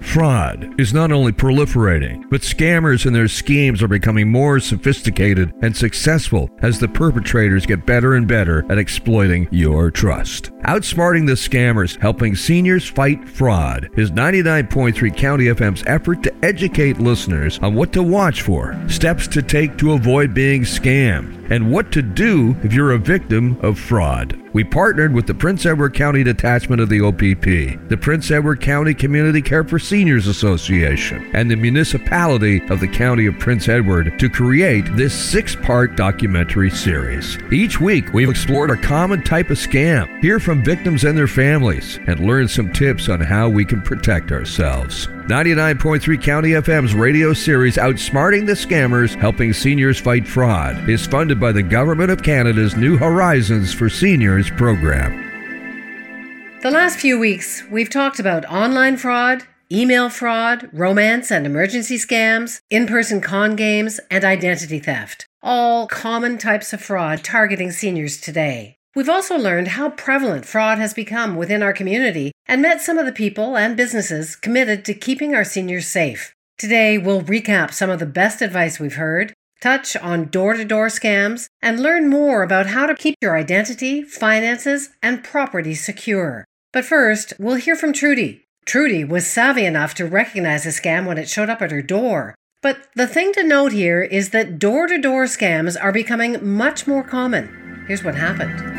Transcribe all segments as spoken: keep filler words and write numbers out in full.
Fraud is not only proliferating, but scammers and their schemes are becoming more sophisticated and successful as the perpetrators get better and better at exploiting your trust. Outsmarting the Scammers, Helping Seniors Fight Fraud is ninety-nine point three County F M's effort to educate listeners on what to watch for, steps to take to avoid being scammed, and what to do if you're a victim of fraud. We partnered with the Prince Edward County Detachment of the O P P, the Prince Edward County Community Care for Seniors Association, and the municipality of the County of Prince Edward to create this six-part documentary series. Each week, we've explored a common type of scam, hear from victims and their families, and learn some tips on how we can protect ourselves. ninety-nine point three County F M's radio series Outsmarting the Scammers, Helping Seniors Fight Fraud is funded by the Government of Canada's New Horizons for Seniors program. The last few weeks, we've talked about online fraud, email fraud, romance and emergency scams, in-person con games, and identity theft. All common types of fraud targeting seniors today. We've also learned how prevalent fraud has become within our community and met some of the people and businesses committed to keeping our seniors safe. Today, we'll recap some of the best advice we've heard, touch on door-to-door scams, and learn more about how to keep your identity, finances, and property secure. But first, we'll hear from Trudy. Trudy was savvy enough to recognize a scam when it showed up at her door. But the thing to note here is that door-to-door scams are becoming much more common. Here's what happened.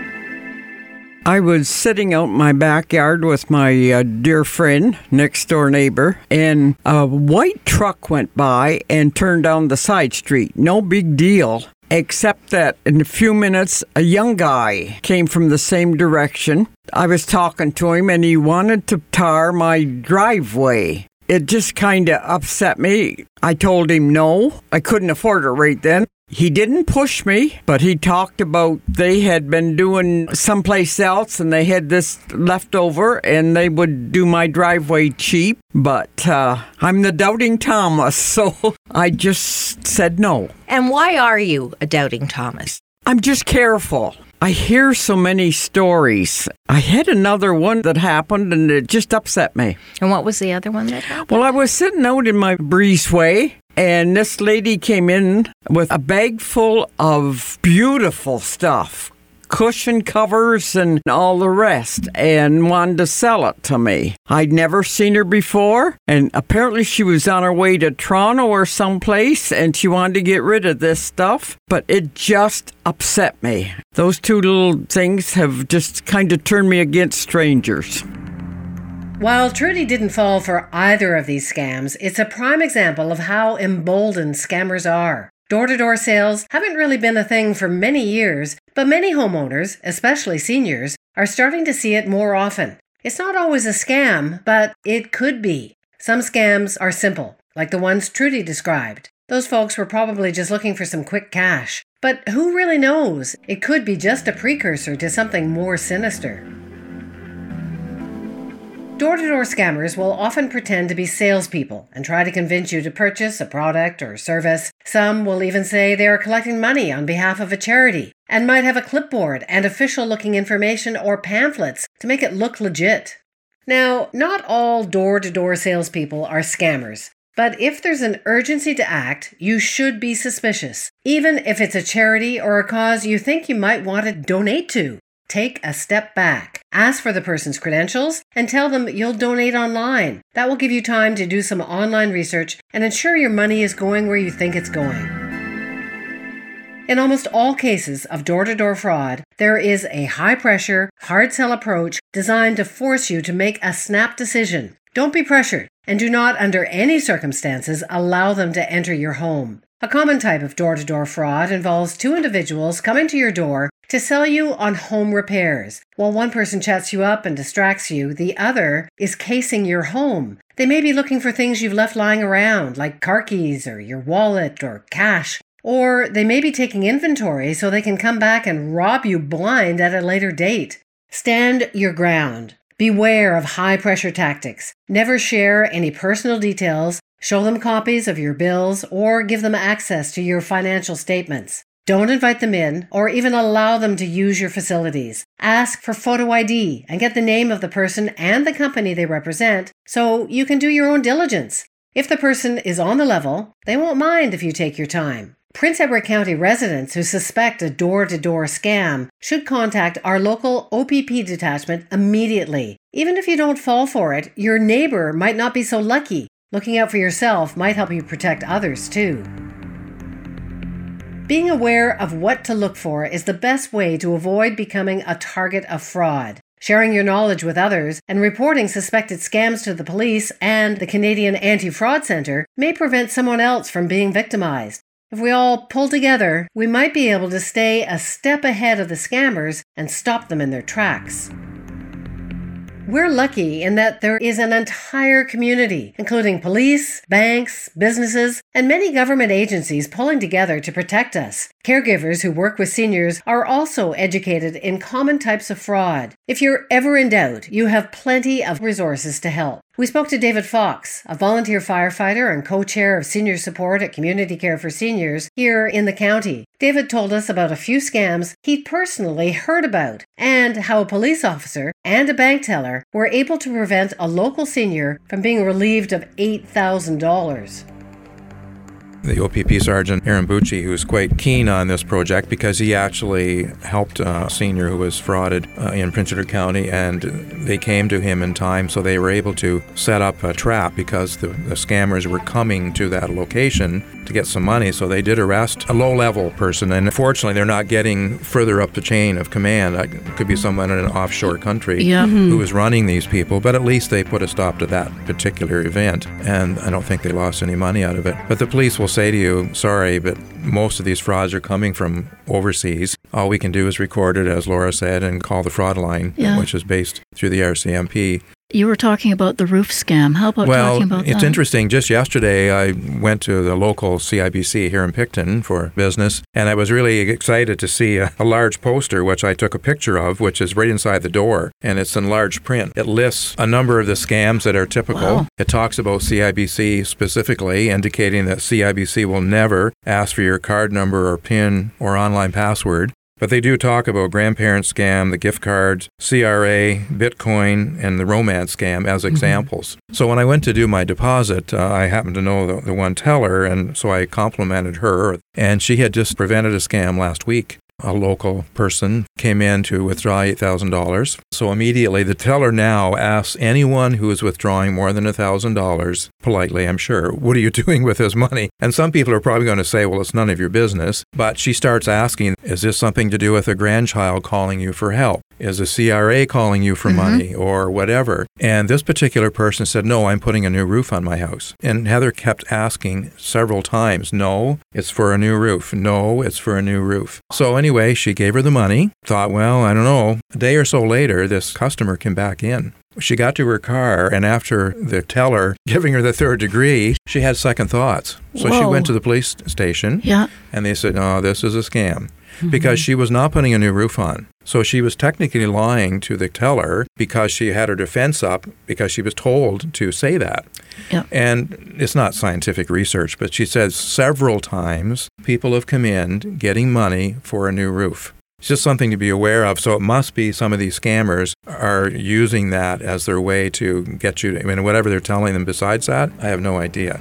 I was sitting out in my backyard with my uh, dear friend, next door neighbor, and a white truck went by and turned down the side street. No big deal, except that in a few minutes, a young guy came from the same direction. I was talking to him, and he wanted to tar my driveway. It just kind of upset me. I told him no, I couldn't afford it right then. He didn't push me, but he talked about they had been doing someplace else and they had this left over and they would do my driveway cheap. But uh, I'm the doubting Thomas, so I just said no. And why are you a doubting Thomas? I'm just careful. I hear so many stories. I had another one that happened and it just upset me. And what was the other one that happened? Well, I was sitting out in my breezeway and this lady came in with a bag full of beautiful stuff, cushion covers and all the rest, and wanted to sell it to me. I'd never seen her before, and apparently she was on her way to Toronto or someplace, and she wanted to get rid of this stuff, but it just upset me. Those two little things have just kind of turned me against strangers. While Trudy didn't fall for either of these scams, it's a prime example of how emboldened scammers are. Door-to-door sales haven't really been a thing for many years, but many homeowners, especially seniors, are starting to see it more often. It's not always a scam, but it could be. Some scams are simple, like the ones Trudy described. Those folks were probably just looking for some quick cash. But who really knows? It could be just a precursor to something more sinister. Door-to-door scammers will often pretend to be salespeople and try to convince you to purchase a product or service. Some will even say they are collecting money on behalf of a charity and might have a clipboard and official-looking information or pamphlets to make it look legit. Now, not all door-to-door salespeople are scammers, but if there's an urgency to act, you should be suspicious, even if it's a charity or a cause you think you might want to donate to. Take a step back. Ask for the person's credentials and tell them you'll donate online. That will give you time to do some online research and ensure your money is going where you think it's going. In almost all cases of door-to-door fraud, there is a high-pressure, hard-sell approach designed to force you to make a snap decision. Don't be pressured, and do not, under any circumstances, allow them to enter your home. A common type of door-to-door fraud involves two individuals coming to your door to sell you on home repairs. While one person chats you up and distracts you, the other is casing your home. They may be looking for things you've left lying around, like car keys or your wallet or cash. Or they may be taking inventory so they can come back and rob you blind at a later date. Stand your ground. Beware of high-pressure tactics. Never share any personal details. Show them copies of your bills or give them access to your financial statements. Don't invite them in or even allow them to use your facilities. Ask for photo I D and get the name of the person and the company they represent so you can do your own diligence. If the person is on the level, they won't mind if you take your time. Prince Edward County residents who suspect a door-to-door scam should contact our local O P P detachment immediately. Even if you don't fall for it, your neighbor might not be so lucky. Looking out for yourself might help you protect others too. Being aware of what to look for is the best way to avoid becoming a target of fraud. Sharing your knowledge with others and reporting suspected scams to the police and the Canadian Anti-Fraud Centre may prevent someone else from being victimized. If we all pull together, we might be able to stay a step ahead of the scammers and stop them in their tracks. We're lucky in that there is an entire community, including police, banks, businesses, and many government agencies pulling together to protect us. Caregivers who work with seniors are also educated in common types of fraud. If you're ever in doubt, you have plenty of resources to help. We spoke to David Fox, a volunteer firefighter and co-chair of senior support at Community Care for Seniors here in the county. David told us about a few scams he'd personally heard about and how a police officer and a bank teller were able to prevent a local senior from being relieved of eight thousand dollars. The O P P Sergeant Aaron Bucci, who was quite keen on this project because he actually helped a senior who was frauded uh, in Prince Edward County, and they came to him in time, so they were able to set up a trap because the, the scammers were coming to that location to get some money, so they did arrest a low-level person, and unfortunately they're not getting further up the chain of command. It could be someone in an offshore country yeah. mm-hmm. who was running these people, but at least they put a stop to that particular event, and I don't think they lost any money out of it. But the police will say to you, sorry, but most of these frauds are coming from overseas. All we can do is record it, as Laura said, and call the fraud line, yeah. which is based through the R C M P. You were talking about the roof scam. How about well, talking about that? Well, it's interesting. Just yesterday, I went to the local C I B C here in Picton for business, and I was really excited to see a, a large poster, which I took a picture of, which is right inside the door, and it's in large print. It lists a number of the scams that are typical. Wow. It talks about C I B C specifically, indicating that C I B C will never ask for your card number or PIN or online password. But they do talk about grandparent scam, the gift cards, C R A, Bitcoin, and the romance scam as examples. Mm-hmm. So when I went to do my deposit, uh, I happened to know the, the one teller, and so I complimented her. And she had just prevented a scam last week. A local person came in to withdraw eight thousand dollars. So immediately the teller now asks anyone who is withdrawing more than one thousand dollars, politely I'm sure, what are you doing with this money? And some people are probably going to say, well, it's none of your business. But she starts asking, is this something to do with a grandchild calling you for help? Is a C R A calling you for mm-hmm. money or whatever? And this particular person said, no, I'm putting a new roof on my house. And Heather kept asking several times, no, it's for a new roof. No, it's for a new roof. So anyway, she gave her the money, thought, well, I don't know. A day or so later, this customer came back in. She got to her car, and after the teller giving her the third degree, she had second thoughts. So Whoa. She went to the police station, yeah. and they said, no, this is a scam. Mm-hmm. Because she was not putting a new roof on. So she was technically lying to the teller because she had her defense up because she was told to say that. Yeah. And it's not scientific research, but she says several times people have come in getting money for a new roof. It's just something to be aware of. So it must be some of these scammers are using that as their way to get you to, I mean, whatever they're telling them besides that, I have no idea.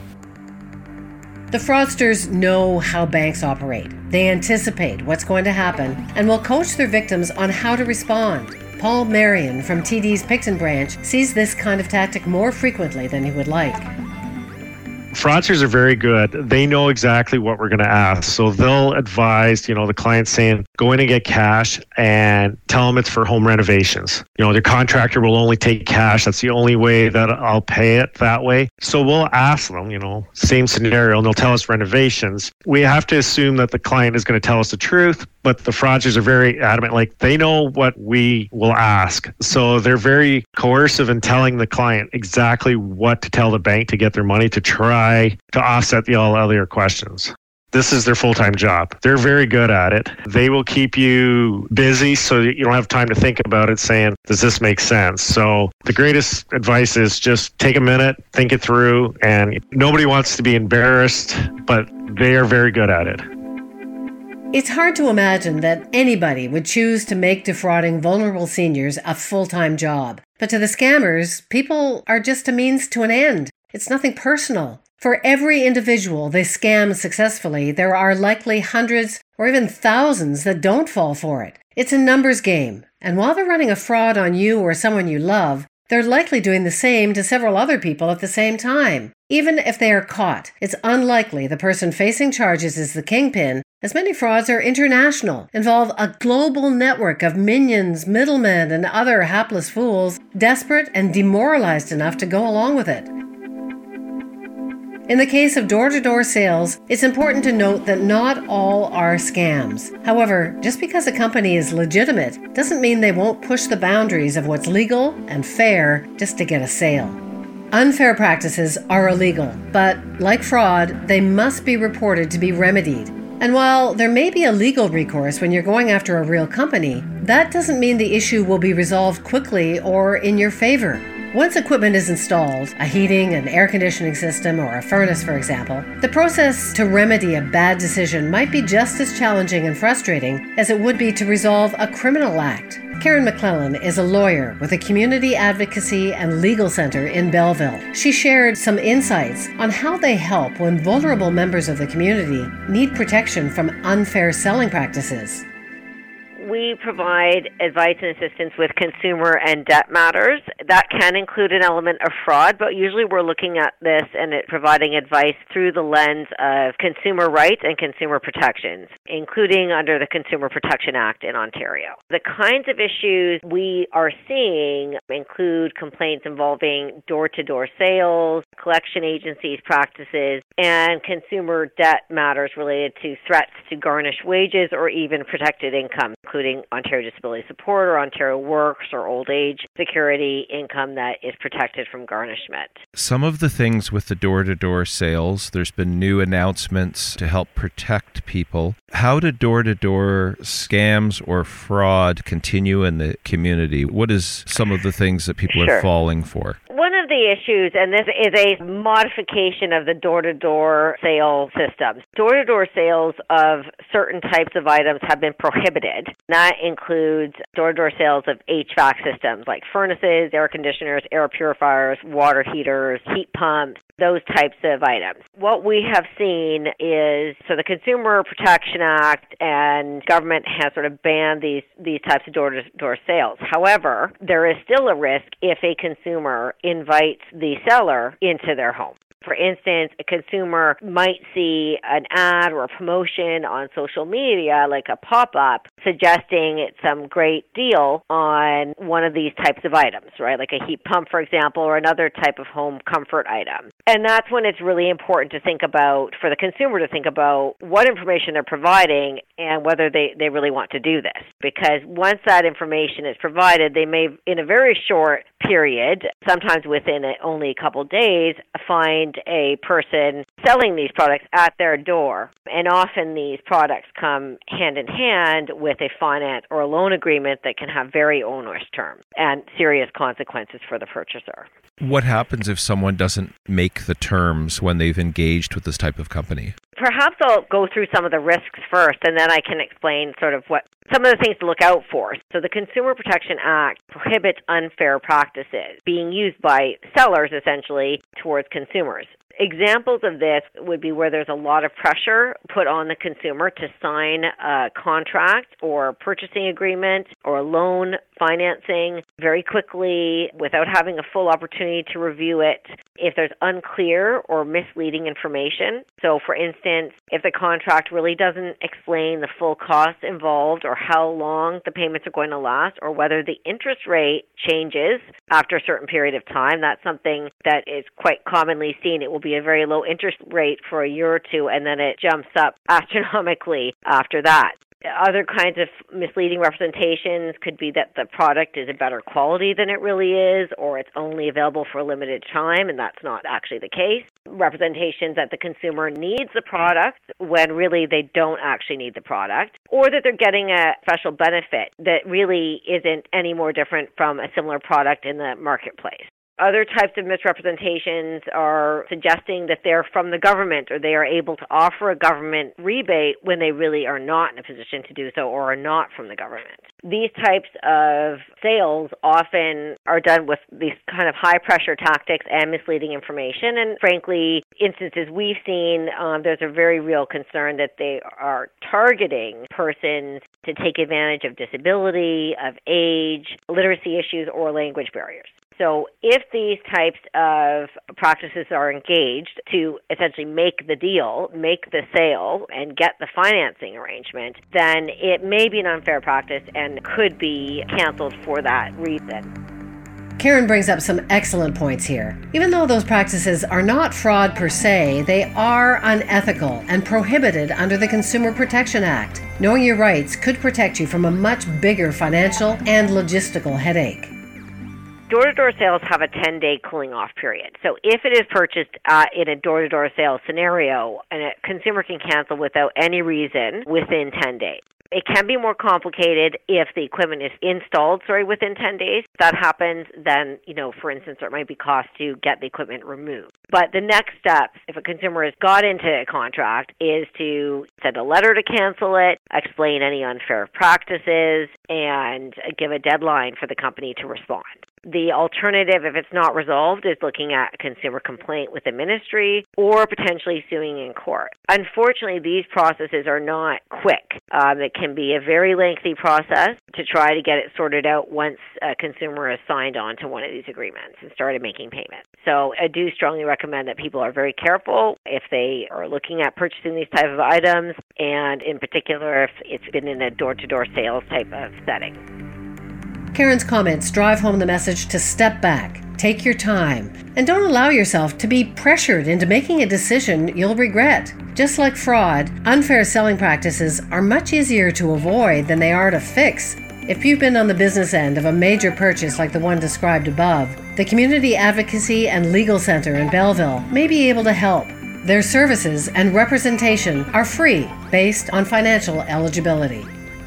The fraudsters know how banks operate. They anticipate what's going to happen and will coach their victims on how to respond. Paul Marion from T D's Picton branch sees this kind of tactic more frequently than he would like. Fraudsters are very good. They know exactly what we're going to ask. So they'll advise, you know, the client saying, go in and get cash and tell them it's for home renovations. You know, the contractor will only take cash. That's the only way that I'll pay it that way. So we'll ask them, you know, same scenario, and they'll tell us renovations. We have to assume that the client is going to tell us the truth, but the fraudsters are very adamant. Like, they know what we will ask. So they're very coercive in telling the client exactly what to tell the bank to get their money to try to offset the all other questions. This is their full-time job. They're very good at it. They will keep you busy so that you don't have time to think about it, saying, does this make sense? So the greatest advice is just take a minute, think it through, and nobody wants to be embarrassed, but they are very good at it. It's hard to imagine that anybody would choose to make defrauding vulnerable seniors a full-time job. But to the scammers, people are just a means to an end. It's nothing personal. For every individual they scam successfully, there are likely hundreds or even thousands that don't fall for it. It's a numbers game. And while they're running a fraud on you or someone you love, they're likely doing the same to several other people at the same time. Even if they are caught, it's unlikely the person facing charges is the kingpin, as many frauds are international, involve a global network of minions, middlemen, and other hapless fools, desperate and demoralized enough to go along with it. In the case of door-to-door sales, it's important to note that not all are scams. However, just because a company is legitimate doesn't mean they won't push the boundaries of what's legal and fair just to get a sale. Unfair practices are illegal, but like fraud, they must be reported to be remedied. And while there may be a legal recourse when you're going after a real company, that doesn't mean the issue will be resolved quickly or in your favor. Once equipment is installed, a heating and air conditioning system or a furnace, for example, the process to remedy a bad decision might be just as challenging and frustrating as it would be to resolve a criminal act. Karen McClellan is a lawyer with a community advocacy and legal center in Belleville. She shared some insights on how they help when vulnerable members of the community need protection from unfair selling practices. We provide advice and assistance with consumer and debt matters. That can include an element of fraud, but usually we're looking at this and it providing advice through the lens of consumer rights and consumer protections, including under the Consumer Protection Act in Ontario. The kinds of issues we are seeing include complaints involving door-to-door sales, collection agencies' practices, and consumer debt matters related to threats to garnish wages or even protected income, including Ontario Disability Support or Ontario Works or old age security income that is protected from garnishment. Some of the things with the door-to-door sales, there's been new announcements to help protect people. How do door-to-door scams or fraud continue in the community? What is some of the things that people Sure. are falling for? One of the issues, and this is a modification of the door-to-door sale systems, door-to-door sales of certain types of items have been prohibited. That includes door-to-door sales of H V A C systems like furnaces, air conditioners, air purifiers, water heaters, heat pumps, those types of items. What we have seen is, so the Consumer Protection Act and government has sort of banned these, these types of door-to-door sales. However, there is still a risk if a consumer invites the seller into their home. For instance, a consumer might see an ad or a promotion on social media, like a pop-up, suggesting it's some great deal on one of these types of items, right? Like a heat pump, for example, or another type of home comfort item. And that's when it's really important to think about, for the consumer to think about what information they're providing and whether they, they really want to do this. Because once that information is provided, they may, in a very short period, sometimes within only a couple days, find a person selling these products at their door. And often these products come hand in hand with a finance or a loan agreement that can have very onerous terms and serious consequences for the purchaser. What happens if someone doesn't make the terms when they've engaged with this type of company? Perhaps I'll go through some of the risks first, and then I can explain sort of what some of the things to look out for. So the Consumer Protection Act prohibits unfair practices being used by sellers, essentially, towards consumers. Examples of this would be where there's a lot of pressure put on the consumer to sign a contract or purchasing agreement or a loan financing very quickly without having a full opportunity to review it. If there's unclear or misleading information, so for instance, if the contract really doesn't explain the full costs involved or how long the payments are going to last or whether the interest rate changes after a certain period of time, that's something that is quite commonly seen. It will be a very low interest rate for a year or two and then it jumps up astronomically after that. Other kinds of misleading representations could be that the product is a better quality than it really is, or it's only available for a limited time, and that's not actually the case. Representations that the consumer needs the product when really they don't actually need the product, or that they're getting a special benefit that really isn't any more different from a similar product in the marketplace. Other types of misrepresentations are suggesting that they're from the government or they are able to offer a government rebate when they really are not in a position to do so or are not from the government. These types of sales often are done with these kind of high-pressure tactics and misleading information. And frankly, instances we've seen, um, there's a very real concern that they are targeting persons to take advantage of disability, of age, literacy issues, or language barriers. So if these types of practices are engaged to essentially make the deal, make the sale, and get the financing arrangement, then it may be an unfair practice and could be canceled for that reason. Karen brings up some excellent points here. Even though those practices are not fraud per se, they are unethical and prohibited under the Consumer Protection Act. Knowing your rights could protect you from a much bigger financial and logistical headache. Door-to-door sales have a ten-day cooling-off period. So if it is purchased uh, in a door-to-door sales scenario, a consumer can cancel without any reason within ten days. It can be more complicated if the equipment is installed, sorry, within ten days. If that happens, then, you know, for instance, there might be cost to get the equipment removed. But the next step, if a consumer has got into a contract, is to send a letter to cancel it, explain any unfair practices, and give a deadline for the company to respond. The alternative, if it's not resolved, is looking at a consumer complaint with the ministry or potentially suing in court. Unfortunately, these processes are not quick. Um, it can be a very lengthy process to try to get it sorted out once a consumer has signed on to one of these agreements and started making payments. So I do strongly recommend that people are very careful if they are looking at purchasing these type of items, and in particular if it's been in a door-to-door sales type of setting. Karen's comments drive home the message to step back, take your time, and don't allow yourself to be pressured into making a decision you'll regret. Just like fraud, unfair selling practices are much easier to avoid than they are to fix. If you've been on the business end of a major purchase like the one described above, the Community Advocacy and Legal Center in Belleville may be able to help. Their services and representation are free based on financial eligibility.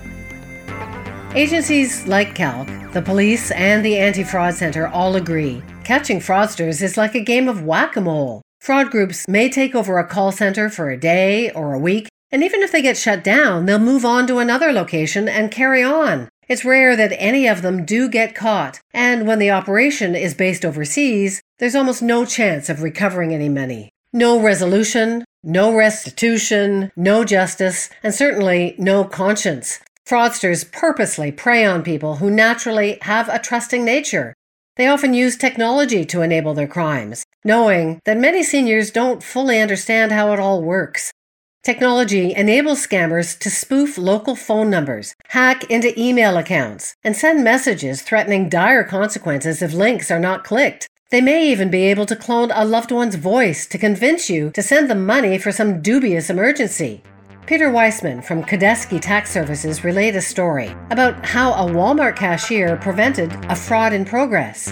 Agencies like Calc, the police, and the Anti-Fraud Center all agree. Catching fraudsters is like a game of whack-a-mole. Fraud groups may take over a call center for a day or a week, and even if they get shut down, they'll move on to another location and carry on. It's rare that any of them do get caught, and when the operation is based overseas, there's almost no chance of recovering any money. No resolution, no restitution, no justice, and certainly no conscience. Fraudsters purposely prey on people who naturally have a trusting nature. They often use technology to enable their crimes, knowing that many seniors don't fully understand how it all works. Technology enables scammers to spoof local phone numbers, hack into email accounts, and send messages threatening dire consequences if links are not clicked. They may even be able to clone a loved one's voice to convince you to send them money for some dubious emergency. Peter Weissman from Kodesky Tax Services relayed a story about how a Walmart cashier prevented a fraud in progress.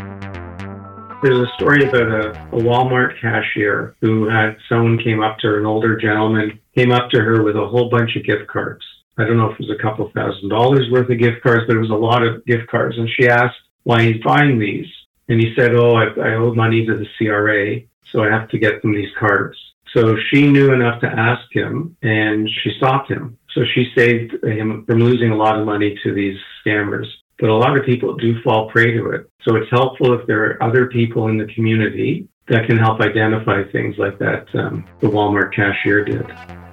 There's a story about a, a Walmart cashier who had someone came up to her, an older gentleman, came up to her with a whole bunch of gift cards. I don't know if it was a couple thousand dollars worth of gift cards, but it was a lot of gift cards. And she asked why he's buying these. And he said, oh, I, I owe money to the C R A, so I have to get them these cards. So she knew enough to ask him, and she stopped him. So she saved him from losing a lot of money to these scammers. But a lot of people do fall prey to it. So it's helpful if there are other people in the community that can help identify things like that um, the Walmart cashier did.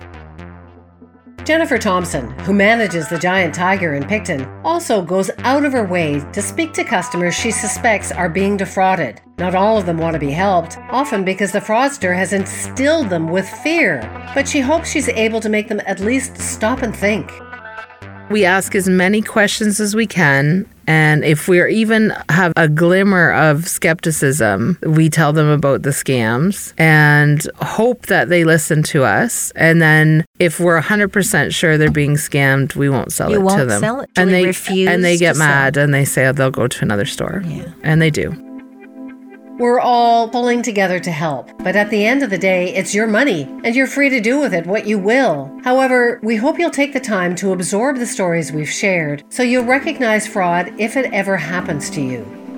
Jennifer Thompson, who manages the Giant Tiger in Picton, also goes out of her way to speak to customers she suspects are being defrauded. Not all of them want to be helped, often because the fraudster has instilled them with fear. But she hopes she's able to make them at least stop and think. We ask as many questions as we can, and if we even have a glimmer of skepticism, we tell them about the scams and hope that they listen to us. And then if we're one hundred percent sure they're being scammed, we won't sell you it won't to them. Sell it and they refuse and they get mad sell. And they say, oh, they'll go to another store. Yeah. And they do. We're all pulling together to help, but at the end of the day, it's your money, and you're free to do with it what you will. However, we hope you'll take the time to absorb the stories we've shared, so you'll recognize fraud if it ever happens to you.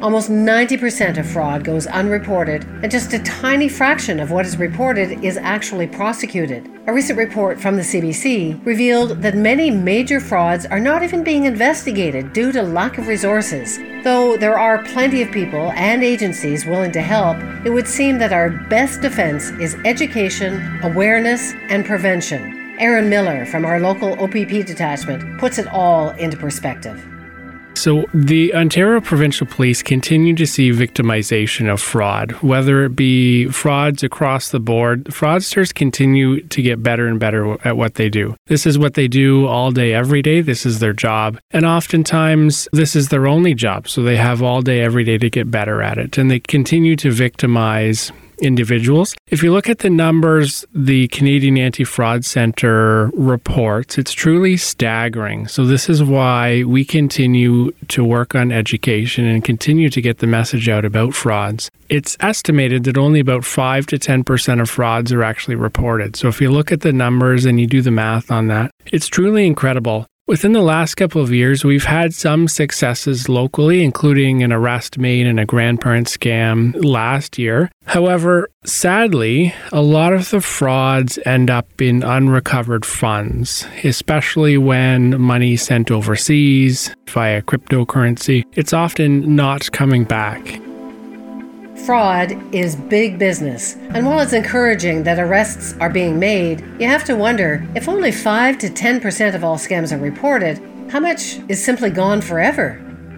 Almost ninety percent of fraud goes unreported, and just a tiny fraction of what is reported is actually prosecuted. A recent report from the C B C revealed that many major frauds are not even being investigated due to lack of resources. Though there are plenty of people and agencies willing to help, it would seem that our best defense is education, awareness, and prevention. Aaron Miller from our local O P P detachment puts it all into perspective. So the Ontario Provincial Police continue to see victimization of fraud, whether it be frauds across the board. Fraudsters continue to get better and better at what they do. This is what they do all day, every day. This is their job. And oftentimes, this is their only job. So they have all day, every day to get better at it. And they continue to victimize individuals. If you look at the numbers the Canadian Anti-Fraud Centre reports, it's truly staggering. So this is why we continue to work on education and continue to get the message out about frauds. It's estimated that only about five to ten percent of frauds are actually reported. So if you look at the numbers and you do the math on that, it's truly incredible. Within the last couple of years, we've had some successes locally, including an arrest made in a grandparent scam last year. However, sadly, a lot of the frauds end up in unrecovered funds, especially when money is sent overseas via cryptocurrency. It's often not coming back. Fraud is big business, and while it's encouraging that arrests are being made, you have to wonder, if only five to ten percent of all scams are reported, how much is simply gone forever?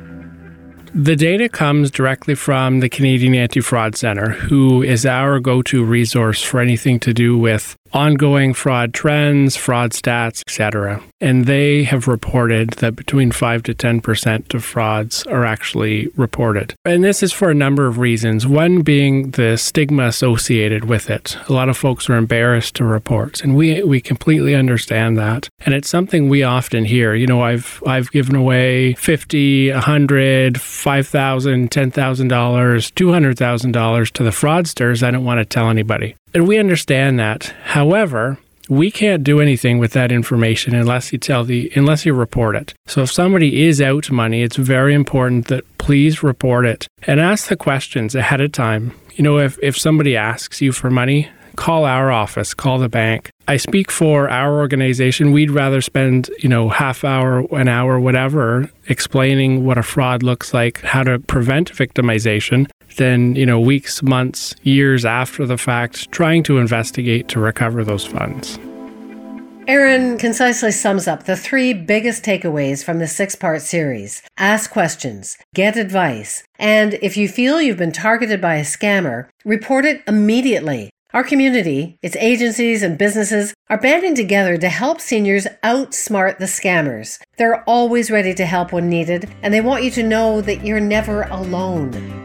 The data comes directly from the Canadian Anti-Fraud Centre, who is our go-to resource for anything to do with ongoing fraud trends, fraud stats, et cetera. And they have reported that between five to ten percent of frauds are actually reported. And this is for a number of reasons. One being the stigma associated with it. A lot of folks are embarrassed to report, and we we completely understand that. And it's something we often hear. You know, I've I've given away fifty, a hundred, five thousand, ten thousand dollars, two hundred thousand dollars to the fraudsters. I don't want to tell anybody. And we understand that. However, we can't do anything with that information unless you tell the unless you report it. So if somebody is out money, it's very important that please report it and ask the questions ahead of time. You know, if, if somebody asks you for money, call our office, call the bank. I speak for our organization. We'd rather spend, you know, half hour, an hour, whatever, explaining what a fraud looks like, how to prevent victimization, than, you know, weeks, months, years after the fact, trying to investigate to recover those funds. Aaron concisely sums up the three biggest takeaways from the six-part series. Ask questions, get advice, and if you feel you've been targeted by a scammer, report it immediately. Our community, its agencies and businesses, are banding together to help seniors outsmart the scammers. They're always ready to help when needed, and they want you to know that you're never alone.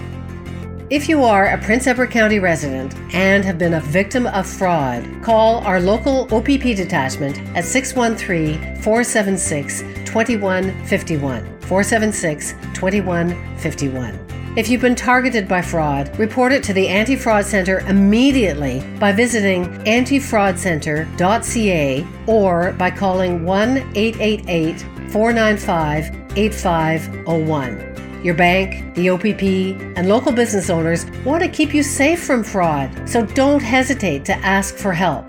If you are a Prince Edward County resident and have been a victim of fraud, call our local O P P detachment at six one three, four seven six, two one five one, four seven six, two one five one. If you've been targeted by fraud, report it to the Anti-Fraud Centre immediately by visiting anti fraud centre dot c a or by calling one eight eight eight, four nine five, eight five zero one. Your bank, the O P P, and local business owners want to keep you safe from fraud, so don't hesitate to ask for help.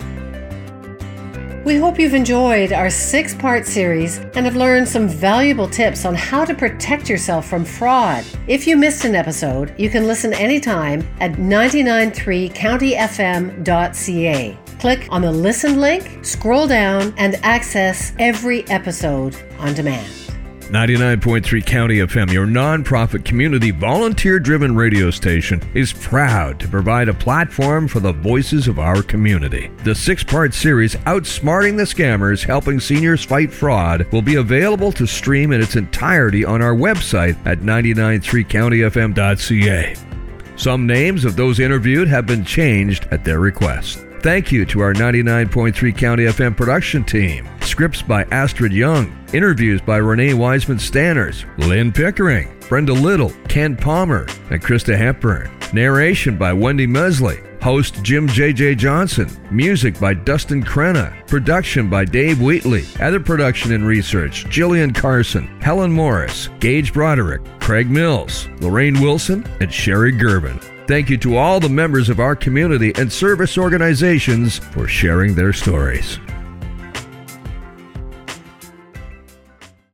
We hope you've enjoyed our six-part series and have learned some valuable tips on how to protect yourself from fraud. If you missed an episode, you can listen anytime at ninety-nine point three county f m dot c a. Click on the Listen link, scroll down, and access every episode on demand. ninety-nine point three County F M, your nonprofit community volunteer-driven radio station, is proud to provide a platform for the voices of our community. The six-part series, Outsmarting the Scammers, Helping Seniors Fight Fraud, will be available to stream in its entirety on our website at ninety-nine point three county f m dot c a. Some names of those interviewed have been changed at their request. Thank you to our ninety-nine point three County F M production team. Scripts by Astrid Young. Interviews by Renee Wiseman-Stanners, Lynn Pickering, Brenda Little, Ken Palmer, and Krista Hepburn. Narration by Wendy Mesley. Host Jim J J Johnson. Music by Dustin Crenna. Production by Dave Wheatley. Other production and research, Jillian Carson, Helen Morris, Gage Broderick, Craig Mills, Lorraine Wilson, and Sherry Gerben. Thank you to all the members of our community and service organizations for sharing their stories.